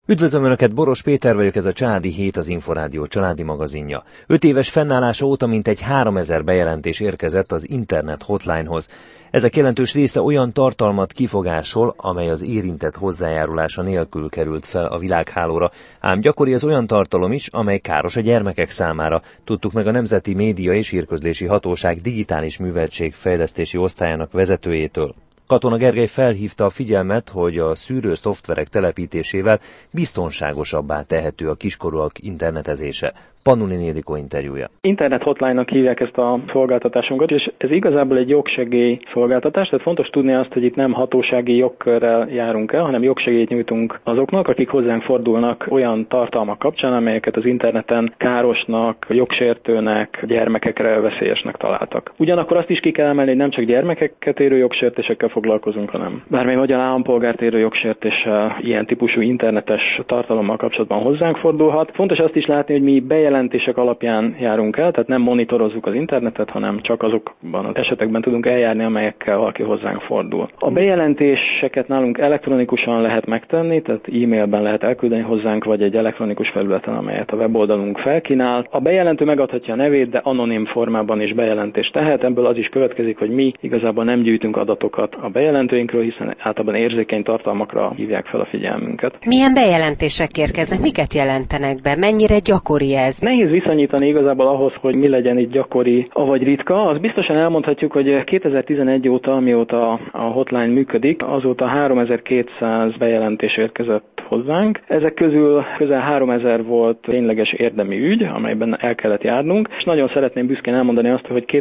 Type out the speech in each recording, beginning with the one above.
Üdvözlöm Önöket, Boros Péter vagyok, ez a Családi Hét, az Inforádió családi magazinja. 5 éves fennállása óta mintegy 3000 bejelentés érkezett az internet hotlinehoz. Ezek jelentős része olyan tartalmat kifogásol, amely az érintett hozzájárulása nélkül került fel a világhálóra, ám gyakori az olyan tartalom is, amely káros a gyermekek számára. Tudtuk meg a Nemzeti Média és Hírközlési Hatóság digitális műveltség fejlesztési osztályának vezetőjétől. Katona Gergely felhívta a figyelmet, hogy a szűrő szoftverek telepítésével biztonságosabbá tehető a kiskorúak internetezése. Pannuni Ildikó interjúja. Internet hotline-nak hívják ezt a szolgáltatásunkat, és ez igazából egy jogsegély szolgáltatás, tehát fontos tudni azt, hogy itt nem hatósági jogkörrel járunk el, hanem jogsegélyt nyújtunk azoknak, akik hozzánk fordulnak olyan tartalmak kapcsán, amelyeket az interneten károsnak, jogsértőnek, gyermekekre veszélyesnek találtak. Ugyanakkor azt is ki kell emelni, hogy nem csak gyermekeket érő jogsértésekkel foglalkozunk, hanem bármely magyar állampolgárt érő jogsértéssel, ilyen típusú internetes tartalommal kapcsolatban hozzánk fordulhat. Fontos azt is látni, hogy mi bejelentések alapján járunk el, tehát nem monitorozzuk az internetet, hanem csak azokban az esetekben tudunk eljárni, amelyekkel valaki hozzánk fordul. A bejelentéseket nálunk elektronikusan lehet megtenni, tehát e-mailben lehet elküldeni hozzánk, vagy egy elektronikus felületen, amelyet a weboldalunk felkínál. A bejelentő megadhatja a nevét, de anonim formában is bejelentést tehet. Ebből az is következik, hogy mi igazából nem gyűjtünk adatokat a bejelentőinkről, hiszen általában érzékeny tartalmakra hívják fel a figyelmünket. Milyen bejelentések érkeznek? Miket jelentenek be? Mennyire gyakori ez? Nehéz viszonyítani igazából ahhoz, hogy mi legyen itt gyakori, avagy ritka. Az biztosan elmondhatjuk, hogy 2011 óta, amióta a hotline működik, azóta 3200 bejelentés érkezett hozzánk. Ezek közül közel 3000 volt tényleges érdemi ügy, amelyben el kellett járnunk, és nagyon szeretném büszkén elmondani azt, hogy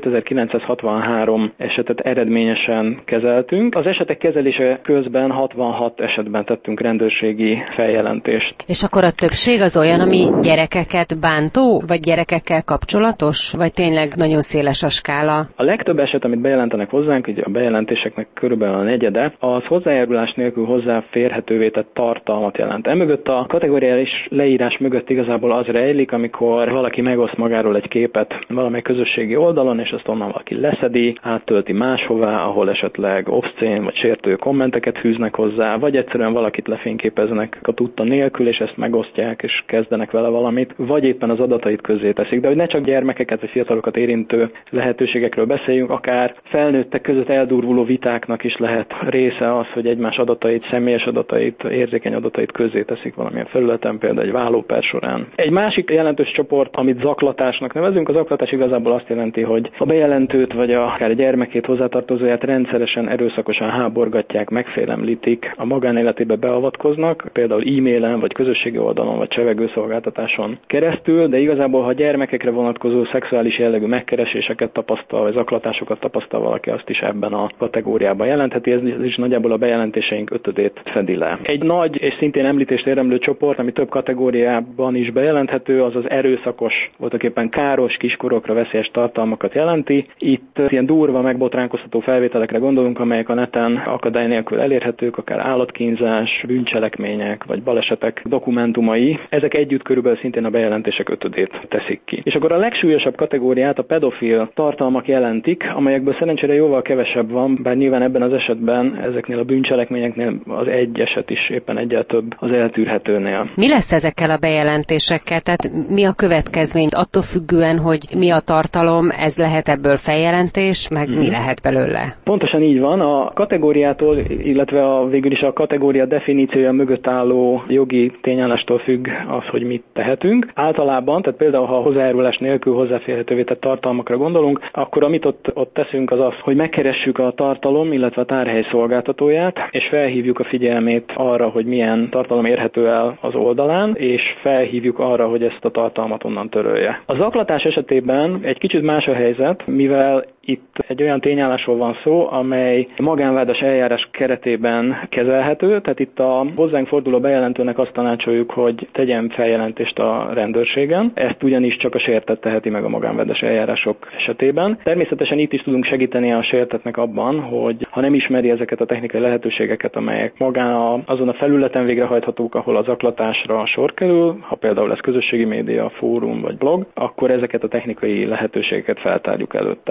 2963 esetet eredményesen kezeltünk. Az esetek kezelése közben 66 esetben tettünk rendőrségi feljelentést. És akkor a többség az olyan, ami gyerekeket bántó, vagy gyerekekkel kapcsolatos, vagy tényleg nagyon széles a skála? A legtöbb eset, amit bejelentenek hozzánk, ugye a bejelentéseknek körülbelül a negyede, az hozzájárulás nélkül hozzáférhetővé tett tartalmat jelent. Emögött a kategóriális leírás mögött igazából az rejlik, amikor valaki megoszt magáról egy képet valamely közösségi oldalon, és azt onnan valaki leszedi, áttölti máshová, ahol esetleg obszcén vagy sértő kommenteket fűznek hozzá, vagy egyszerűen valakit lefényképeznek a tudta nélkül, és ezt megosztják, és kezdenek vele valamit, vagy éppen az adatait közzéteszik. De hogy ne csak gyermekeket vagy fiatalokat érintő lehetőségekről beszéljünk, akár felnőttek között eldurvuló vitáknak is lehet része az, hogy egymás adatait, személyes adatait, érzékeny adatait közzéteszik valamilyen felületen, például egy vállóper során. Egy másik jelentős csoport, amit zaklatásnak nevezünk, a zaklatás igazából azt jelenti, hogy a bejelentőt vagy akár a gyermekét, hozzátartozóját rendszeresen erőszakosan háborgatják, megfélemlítik, a magánéletébe beavatkoznak, például e-mailen, vagy közösségi oldalon, vagy csevegőszolgáltatáson keresztül, de igazából, ha gyermekekre vonatkozó szexuális jellegű megkereséseket tapasztal, vagy zaklatásokat tapasztal valaki, azt is ebben a kategóriában jelentheti, ez is nagyjából a bejelentéseink 5-ét fedi le. Egy nagy és szintén említést érdemlő csoport, ami több kategóriában is bejelenthető, az az erőszakos, voltaképpen káros, kiskorokra veszélyes tartalmakat jelenti. Itt ilyen durva, megbotránkoztató felvételekre gondolunk, amelyek a neten akadály nélkül elérhetők, akár állatkínzás, bűncselekmények, vagy balesetek dokumentumai. Ezek együtt körülbelül szintén a bejelentések 5-ét teszik ki. És akkor a legsúlyosabb kategóriát a pedofil tartalmak jelentik, amelyekből szerencsére jóval kevesebb van, bár nyilván ebben az esetben ezeknél a bűncselekményeknél az egy eset is éppen egyel több az eltűrhetőnél. Mi lesz ezekkel a bejelentésekkel? Tehát mi a következmény? Attól függően, hogy mi a tartalom, ez lehet ebből feljelentés, meg mi lehet belőle? Pontosan így van. A kategóriától, illetve végül is a kategória definíciója mögött álló jogi tényállástól függ az, hogy mit tehetünk. Általában, tehát például ha hozzájárulás nélkül hozzáférhetővé tett tartalmakra gondolunk, akkor amit ott teszünk az az, hogy megkeressük a tartalom, illetve a tárhely szolgáltatóját, és felhívjuk a figyelmét arra, hogy milyen tartalom érhető el az oldalán, és felhívjuk arra, hogy ezt a tartalmat onnan törölje. A zaklatás esetében egy kicsit más a helyzet, mivel itt egy olyan tényállásról van szó, amely magánvádas eljárás keretében kezelhető, tehát itt a hozzánk forduló bejelentőnek azt tanácsoljuk, hogy tegyen feljelentést a rendőrségen. Ezt ugyanis csak a sértett teheti meg a magánvádas eljárások esetében. Természetesen itt is tudunk segíteni a sértettnek abban, hogy ha nem ismeri ezeket a technikai lehetőségeket, amelyek magán azon a felületen végrehajthatók, ahol a zaklatásra sor kerül, ha például ez közösségi média, fórum vagy blog, akkor ezeket a technikai lehetőségeket feltárjuk előtte. Azt is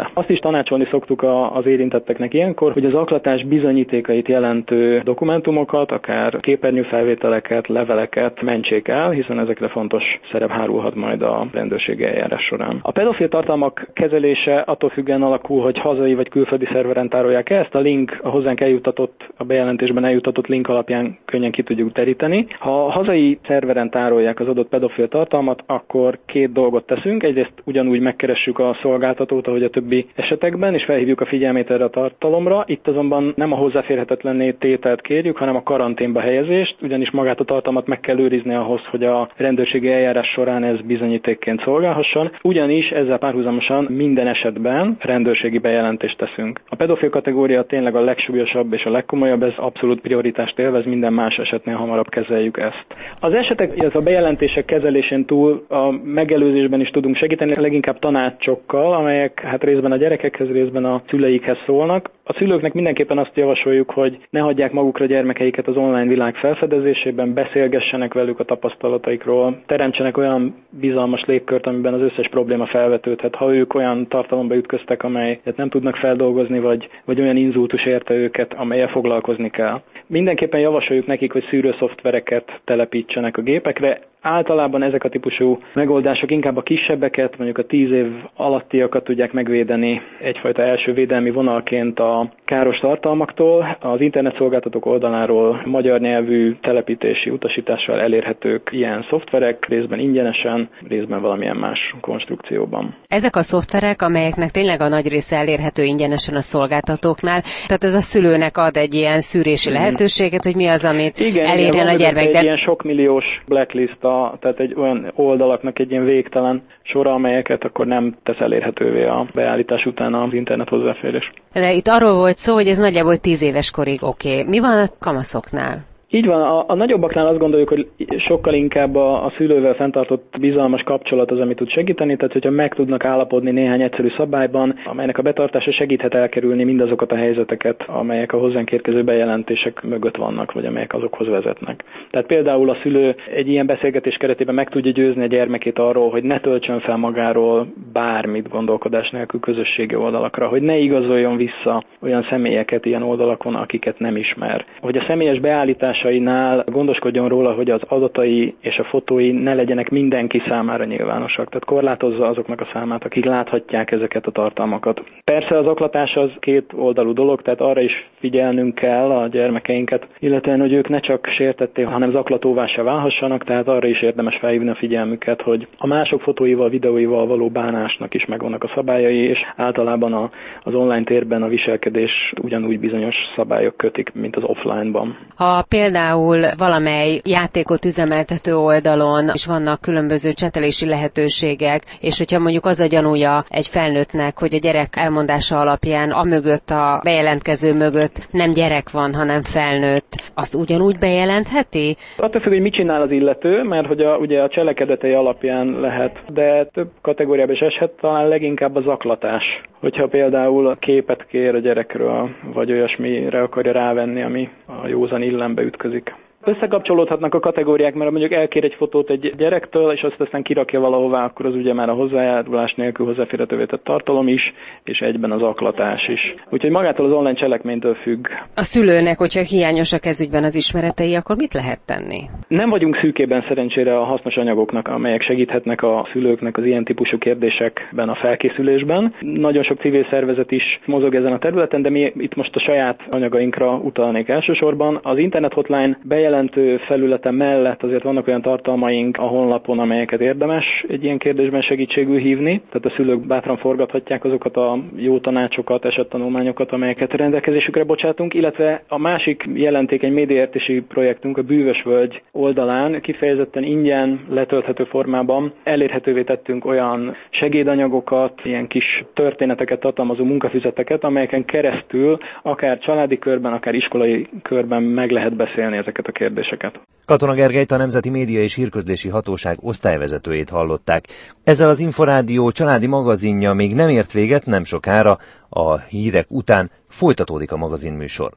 tanácsolni szoktuk az érintetteknek ilyenkor, hogy az zaklatás bizonyítékait jelentő dokumentumokat, akár képernyőfelvételeket, leveleket mentsék el, hiszen ezekre fontos szerep hárulhat majd a rendőrségi eljárás során. A pedofil tartalmak kezelése attól függően alakul, hogy hazai vagy külföldi szerveren tárolják ezt. A link, a hozzánk eljuttatott, a bejelentésben eljuttatott link alapján könnyen ki tudjuk teríteni. Ha a hazai szerveren tárolják az adott pedofil tartalmat, akkor két dolgot teszünk. Egyrészt ugyanúgy megkeressük a szolgáltatót, ahogy a többi esetekben, és felhívjuk a figyelmét erre a tartalomra. Itt azonban nem a hozzáférhetetlenné tételt kérjük, hanem a karanténba helyezést, ugyanis magát a tartalmat meg kell őrizni ahhoz, hogy a rendőrségi eljárás során ez bizonyítékként szolgálhasson. Ugyanis ezzel párhuzamosan minden esetben rendőrségi bejelentést teszünk. A pedofil kategória tényleg a legsúlyosabb és a legkomolyabb, ez abszolút prioritást élvez, minden más esetnél hamarabb kezeljük ezt. Az esetek, illetve a bejelentések kezelésén túl a megelőzésben is tudunk segíteni, leginkább tanácsokkal, amelyek hát részben a gyerekekhez, részben a szüleikhez szólnak. A szülőknek mindenképpen azt javasoljuk, hogy ne hagyják magukra gyermekeiket az online világ felfedezésében, beszélgessenek velük a tapasztalataikról, teremtsenek olyan bizalmas légkört, amiben az összes probléma felvetődhet. Ha ők olyan tartalomba ütköztek, amelyet nem tudnak feldolgozni, vagy olyan inzultus érte őket, amellyel foglalkozni kell. Mindenképpen javasoljuk nekik, hogy szűrőszoftvereket telepítsenek a gépekre. Általában ezek a típusú megoldások inkább a kisebbeket, mondjuk a 10 év alattiakat tudják megvédeni egyfajta első védelmi vonalként a káros tartalmaktól. Az internetszolgáltatók oldaláról magyar nyelvű telepítési utasítással elérhetők ilyen szoftverek, részben ingyenesen, részben valamilyen más konstrukcióban. Ezek a szoftverek, amelyeknek tényleg a nagy része elérhető ingyenesen a szolgáltatóknál, tehát ez a szülőnek ad egy ilyen szűrési lehetőséget, hogy mi az, amit elérjen a gyermek. Egy ilyen sokmilliós blacklist, tehát egy olyan oldalaknak egy ilyen végtelen sora, amelyeket akkor nem tesz elérhetővé a beállítás után az internet hozzáférés. De itt arról volt szó, hogy ez nagyjából 10 éves korig oké. Mi van a kamaszoknál? Így van, a nagyobbaknál azt gondoljuk, hogy sokkal inkább a szülővel fenntartott bizalmas kapcsolat az, ami tud segíteni, tehát hogyha meg tudnak állapodni néhány egyszerű szabályban, amelynek a betartása segíthet elkerülni mindazokat a helyzeteket, amelyek a hozzánk érkező bejelentések mögött vannak, vagy amelyek azokhoz vezetnek. Tehát például a szülő egy ilyen beszélgetés keretében meg tudja győzni a gyermekét arról, hogy ne töltsön fel magáról bármit gondolkodás nélkül közösségi oldalakra, hogy ne igazoljon vissza olyan személyeket ilyen oldalakon, akiket nem ismer. Hogy a személyes beállítás gondoskodjon róla, hogy az adatai és a fotói ne legyenek mindenki számára nyilvánosak. Tehát korlátozza azoknak a számát, akik láthatják ezeket a tartalmakat. Persze az zaklatás az két oldalú dolog, tehát arra is figyelnünk kell a gyermekeinket, illetve hogy ők ne csak sértetté, hanem zaklatóvá se válhassanak, tehát arra is érdemes felhívni a figyelmüket, hogy a mások fotóival, videóival való bánásnak is megvannak a szabályai, és általában az online térben a viselkedés ugyanúgy bizonyos szabályok kötik, mint az offline-ban. Ha például valamely játékot üzemeltető oldalon is vannak különböző csetelési lehetőségek, és hogyha mondjuk az a gyanúja egy felnőttnek, hogy a gyerek elmondása alapján amögött a bejelentkező mögött nem gyerek van, hanem felnőtt, azt ugyanúgy bejelentheti? Attól függ, hogy mit csinál az illető, mert hogy ugye a cselekedetei alapján lehet, de több kategóriában is eshet, talán leginkább a zaklatás. Hogyha például képet kér a gyerekről, vagy olyasmire akarja rávenni, ami a józan illembe ütközik. Összekapcsolódhatnak a kategóriák, mert mondjuk elkér egy fotót egy gyerektől, és azt aztán kirakja valahová, akkor az ugye már a hozzájárulás nélkül hozzáférhetővé tett tartalom is, és egyben az zaklatás is. Úgyhogy magától az online cselekménytől függ. A szülőnek, hogyha hiányosak ez ügyben az ismeretei, akkor mit lehet tenni? Nem vagyunk szűkében szerencsére a hasznos anyagoknak, amelyek segíthetnek a szülőknek az ilyen típusú kérdésekben, a felkészülésben. Nagyon sok civil szervezet is mozog ezen a területen, de mi itt most a saját anyagainkra utalnék elsősorban. Az internet hotline bejelentő felülete mellett azért vannak olyan tartalmaink a honlapon, amelyeket érdemes egy ilyen kérdésben segítségül hívni. Tehát a szülők bátran forgathatják azokat a jó tanácsokat, esettanulmányokat, amelyeket rendelkezésükre bocsátunk, illetve a másik jelentékeny médiaértési projektünk a Bűvös Völgy oldalán kifejezetten ingyen letölthető formában elérhetővé tettünk olyan segédanyagokat, ilyen kis történeteket tartalmazó munkafüzeteket, amelyeken keresztül akár családi körben, akár iskolai körben meg lehet beszélni ezeket a kérdéseket. Katona Gergelyt, a Nemzeti Média és Hírközlési Hatóság osztályvezetőjét hallották. Ezzel az Inforádió családi magazinja még nem ért véget, nem sokára a hírek után folytatódik a magazinműsor.